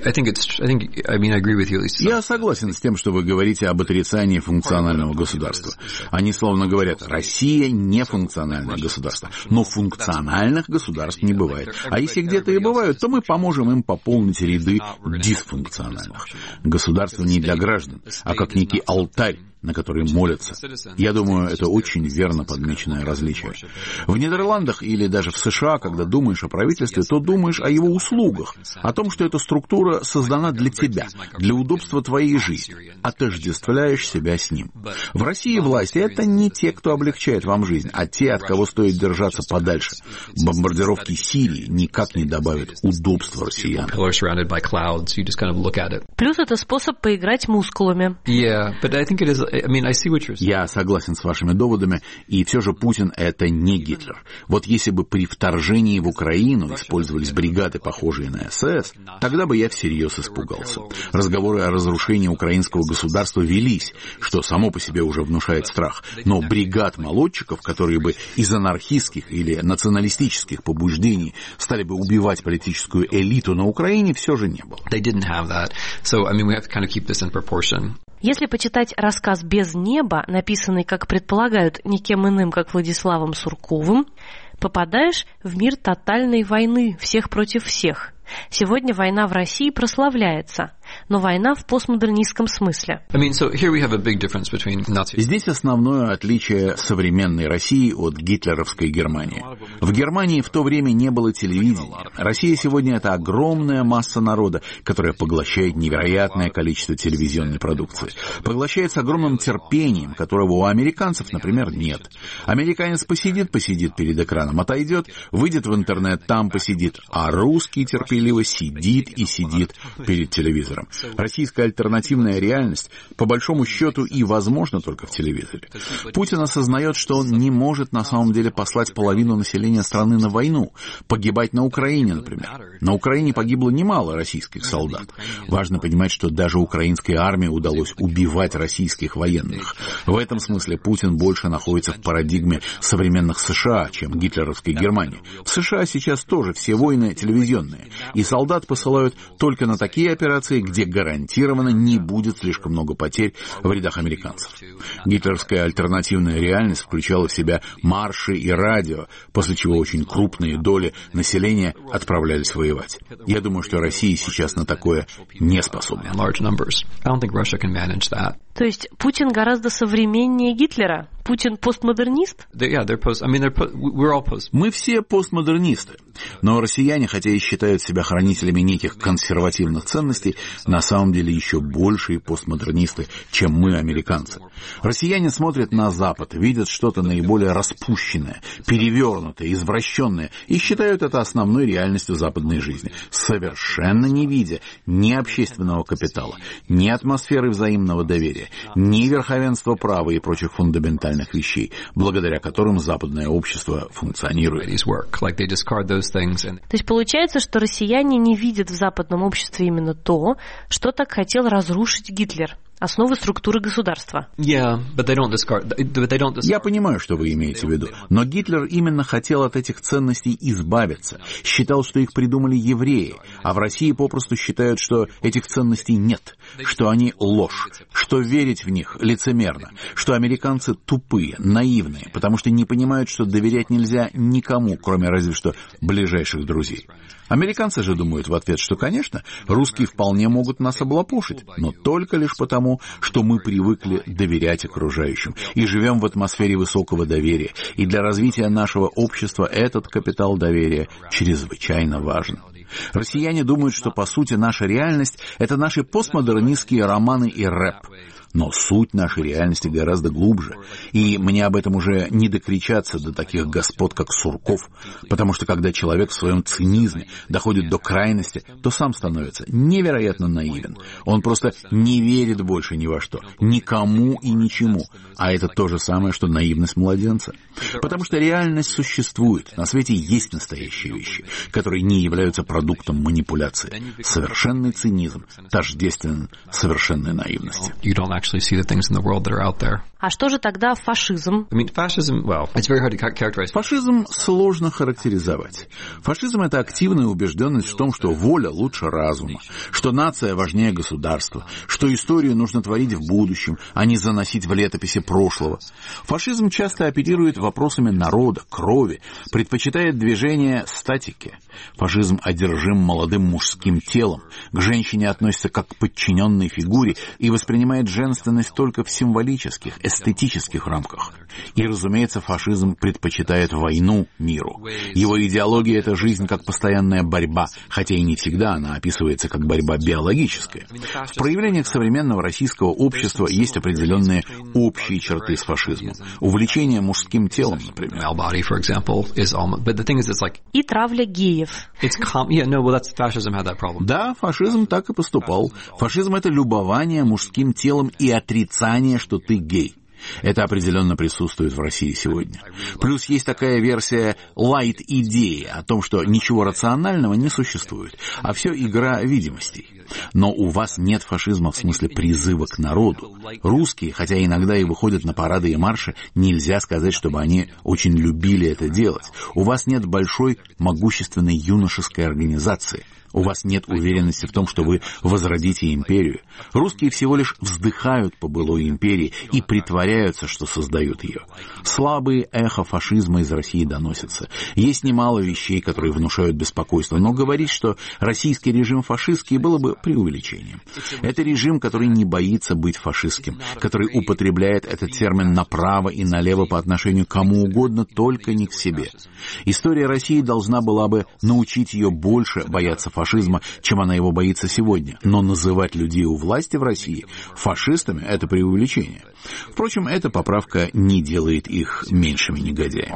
[SPEAKER 4] Я согласен с тем, что вы говорите об отрицании функционального государства. Они словно говорят: Россия не функциональное государство. Но функциональных государств не бывает. А если где-то и бывают, то мы поможем им пополнить ряды дисфункциональных. Государство не для граждан, а как некий алтарь, на который молятся. Я думаю, это очень верно подмеченное различие. В Нидерландах или даже в США, когда думаешь о правительстве, то думаешь о его услугах, о том, что эта структура создана для тебя, для удобства твоей жизни. Отождествляешь себя с ним. В России власти — это не те, кто облегчает вам жизнь, а те, от кого стоит держаться подальше. Бомбардировки Сирии никак не добавят удобства россиянам.
[SPEAKER 3] Плюс это способ поиграть мускулами.
[SPEAKER 4] Я согласен с вашими доводами, и все же Путин — это не Гитлер. Вот если бы при вторжении в Украину использовались бригады, похожие на эс эс, тогда бы я всерьез испугался. Разговоры о разрушении украинского государства велись, что само по себе уже внушает страх. Но бригад молодчиков, которые бы из анархистских или националистических побуждений стали бы убивать политическую элиту на Украине, все же не было.
[SPEAKER 3] Если почитать рассказ «Без неба», написанный, как предполагают, никем иным, как Владиславом Сурковым, попадаешь в мир тотальной войны, всех против всех. Сегодня война в России прославляется, но война в постмодернистском смысле.
[SPEAKER 4] Здесь основное отличие современной России от гитлеровской Германии. В Германии в то время не было телевидения. Россия сегодня — это огромная масса народа, которая поглощает невероятное количество телевизионной продукции. Поглощает с огромным терпением, которого у американцев, например, нет. Американец посидит, посидит перед экраном, отойдет, выйдет в интернет, там посидит, а русский терпеливо сидит и сидит перед телевизором. Российская альтернативная реальность, по большому счету, и возможна только в телевизоре. Путин осознает, что он не может на самом деле послать половину населения страны на войну, погибать на Украине, например. На Украине погибло немало российских солдат. Важно понимать, что даже украинской армии удалось убивать российских военных. В этом смысле Путин больше находится в парадигме современных США, чем гитлеровской Германии. В США сейчас тоже все войны телевизионные, и солдат посылают только на такие операции, где гарантированно не будет слишком много потерь в рядах американцев. Гитлеровская альтернативная реальность включала в себя марши и радио, после чего очень крупные доли населения отправлялись воевать. Я думаю, что Россия сейчас на такое не способна.
[SPEAKER 3] То есть Путин гораздо современнее Гитлера? Путин постмодернист?
[SPEAKER 5] Yeah, they're post, I mean, they're post, we're all post.
[SPEAKER 4] Мы все постмодернисты. Но россияне, хотя и считают себя хранителями неких консервативных ценностей, на самом деле еще большие постмодернисты, чем мы, американцы. Россияне смотрят на Запад, видят что-то наиболее распущенное, перевернутое, извращенное, и считают это основной реальностью западной жизни, совершенно не видя ни общественного капитала, ни атмосферы взаимного доверия, ни верховенства права и прочих фундаментальных вещей, благодаря которым западное общество функционирует.
[SPEAKER 3] То есть получается, что россияне не видят в западном обществе именно то, что так хотел разрушить Гитлер. Основы структуры государства.
[SPEAKER 5] Yeah, but they don't discard, but they don't discard.
[SPEAKER 4] Я понимаю, что вы имеете в виду, но Гитлер именно хотел от этих ценностей избавиться, считал, что их придумали евреи, а в России попросту считают, что этих ценностей нет, что они ложь, что верить в них лицемерно, что американцы тупые, наивные, потому что не понимают, что доверять нельзя никому, кроме разве что ближайших друзей. Американцы же думают в ответ, что, конечно, русские вполне могут нас облапошить, но только лишь потому, что мы привыкли доверять окружающим и живем в атмосфере высокого доверия, и для развития нашего общества этот капитал доверия чрезвычайно важен. Россияне думают, что, по сути, наша реальность — это наши постмодернистские романы и рэп. Но суть нашей реальности гораздо глубже, и мне об этом уже не докричаться до таких господ, как Сурков, потому что когда человек в своем цинизме доходит до крайности, то сам становится невероятно наивен. Он просто не верит больше ни во что, никому и ничему, а это то же самое, что наивность младенца. Потому что реальность существует, на свете есть настоящие вещи, которые не являются продуктом манипуляции. Совершенный цинизм тождествен совершенной наивности.
[SPEAKER 5] Actually see the things in the world that are out there.
[SPEAKER 3] А что же тогда фашизм?
[SPEAKER 5] I mean, fascism, well, it's very hard to characterize.
[SPEAKER 4] Фашизм сложно характеризовать. Фашизм — это активная убежденность в том, что воля лучше разума, что нация важнее государства, что историю нужно творить в будущем, а не заносить в летописи прошлого. Фашизм часто оперирует вопросами народа, крови, предпочитает движение статики. Фашизм одержим молодым мужским телом, к женщине относится как к подчиненной фигуре и воспринимает женственность только в символических, эстетических рамках. И, разумеется, фашизм предпочитает войну миру. Его идеология — это жизнь как постоянная борьба, хотя и не всегда она описывается как борьба биологическая. В проявлениях современного российского общества есть определенные общие черты с фашизмом. Увлечение мужским телом, например.
[SPEAKER 3] И травля геев.
[SPEAKER 4] Да, фашизм так и поступал. Фашизм — это любование мужским телом и отрицание, что ты гей. Это определенно присутствует в России сегодня. Плюс есть такая версия лайт-идеи о том, что ничего рационального не существует, а все игра видимостей. Но у вас нет фашизма в смысле призыва к народу. Русские, хотя иногда и выходят на парады и марши, нельзя сказать, чтобы они очень любили это делать. У вас нет большой, могущественной юношеской организации. У вас нет уверенности в том, что вы возродите империю. Русские всего лишь вздыхают по былой империи и притворяются, что создают ее. Слабые эхо фашизма из России доносятся. Есть немало вещей, которые внушают беспокойство, но говорить, что российский режим фашистский, было бы преувеличением. Это режим, который не боится быть фашистским, который употребляет этот термин направо и налево по отношению к кому угодно, только не к себе. История России должна была бы научить ее больше бояться фашизма, фашизма, чем она его боится сегодня. Но называть людей у власти в России фашистами — это преувеличение. Впрочем, эта поправка не делает их меньшими негодяями.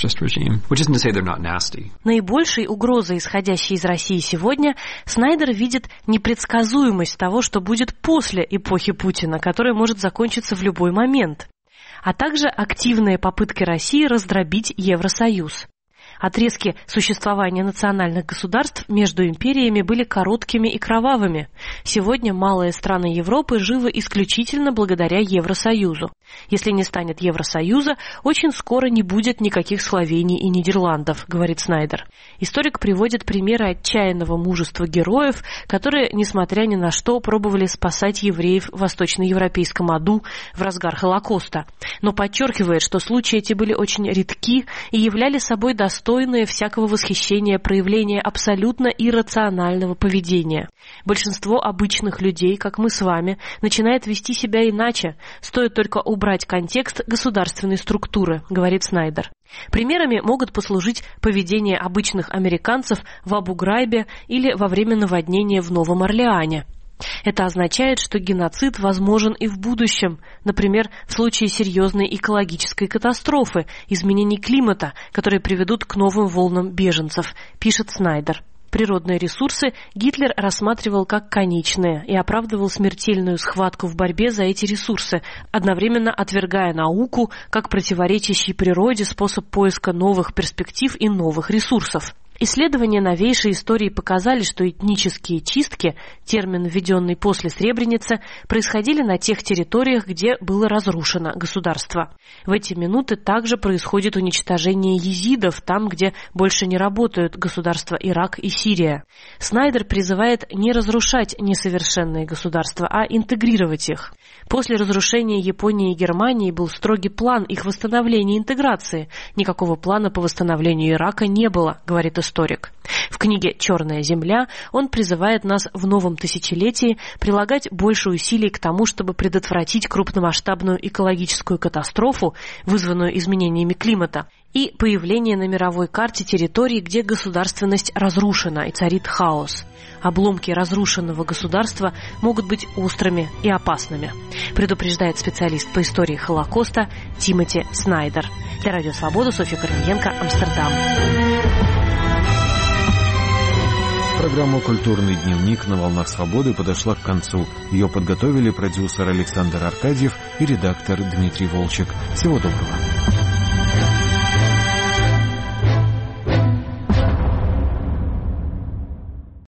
[SPEAKER 3] Наибольшей угрозой, исходящей из России сегодня, Снайдер видит непредсказуемость того, что будет после эпохи Путина, которая может закончиться в любой момент, а также активные попытки России раздробить Евросоюз. Отрезки существования национальных государств между империями были короткими и кровавыми. Сегодня малые страны Европы живы исключительно благодаря Евросоюзу. Если не станет Евросоюза, очень скоро не будет никаких Словений и Нидерландов, говорит Снайдер. Историк приводит примеры отчаянного мужества героев, которые, несмотря ни на что, пробовали спасать евреев в восточноевропейском аду в разгар Холокоста. Но подчеркивает, что случаи эти были очень редки и являли собой достойные достойное всякого восхищения проявление абсолютно иррационального поведения. Большинство обычных людей, как мы с вами, начинает вести себя иначе, стоит только убрать контекст государственной структуры, говорит Снайдер. Примерами могут послужить поведение обычных американцев в Абу-Грайбе или во время наводнения в Новом Орлеане. Это означает, что геноцид возможен и в будущем, например, в случае серьезной экологической катастрофы, изменений климата, которые приведут к новым волнам беженцев, пишет Снайдер. Природные ресурсы Гитлер рассматривал как конечные и оправдывал смертельную схватку в борьбе за эти ресурсы, одновременно отвергая науку как противоречащий природе способ поиска новых перспектив и новых ресурсов. Исследования новейшей истории показали, что этнические чистки, термин, введенный после Сребреницы, происходили на тех территориях, где было разрушено государство. В эти минуты также происходит уничтожение езидов там, где больше не работают государства Ирак и Сирия. Снайдер призывает не разрушать несовершенные государства, а интегрировать их. После разрушения Японии и Германии был строгий план их восстановления и интеграции. Никакого плана по восстановлению Ирака не было, говорит историк. В книге «Черная земля» он призывает нас в новом тысячелетии прилагать больше усилий к тому, чтобы предотвратить крупномасштабную экологическую катастрофу, вызванную изменениями климата, и появление на мировой карте территорий, где государственность разрушена и царит хаос. Обломки разрушенного государства могут быть острыми и опасными, предупреждает специалист по истории Холокоста Тимоти Снайдер. Для Радио Свобода, Софья Корниенко, Амстердам.
[SPEAKER 1] Программа «Культурный дневник» на «Волнах Свободы» подошла к концу. Ее подготовили продюсер Александр Аркадьев и редактор Дмитрий Волчек. Всего доброго.